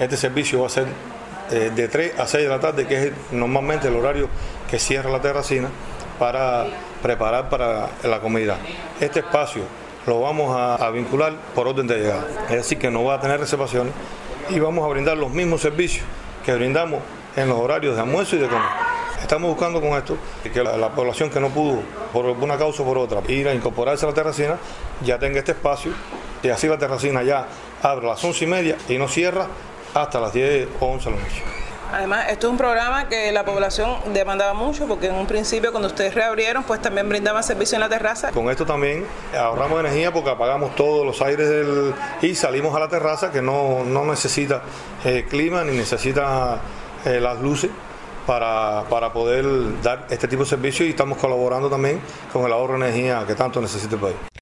Este servicio va a ser de 3 a 6 de la tarde, que es normalmente el horario que cierra la terracina para preparar para la comida. Este espacio lo vamos a vincular por orden de llegada, es decir, que no va a tener reservaciones y vamos a brindar los mismos servicios que brindamos en los horarios de almuerzo y de comer. Estamos buscando con esto que la población que no pudo, por una causa o por otra, ir a incorporarse a la terracina, ya tenga este espacio y así la terracina ya abre a las 11:30 y no cierra hasta las 10 o 11 de la noche. Además, esto es un programa que la población demandaba mucho, porque en un principio cuando ustedes reabrieron, pues también brindaban servicio en la terraza. Con esto también ahorramos energía porque apagamos todos los aires y salimos a la terraza, que no necesita clima ni necesita las luces para poder dar este tipo de servicio, y estamos colaborando también con el ahorro de energía que tanto necesita el país.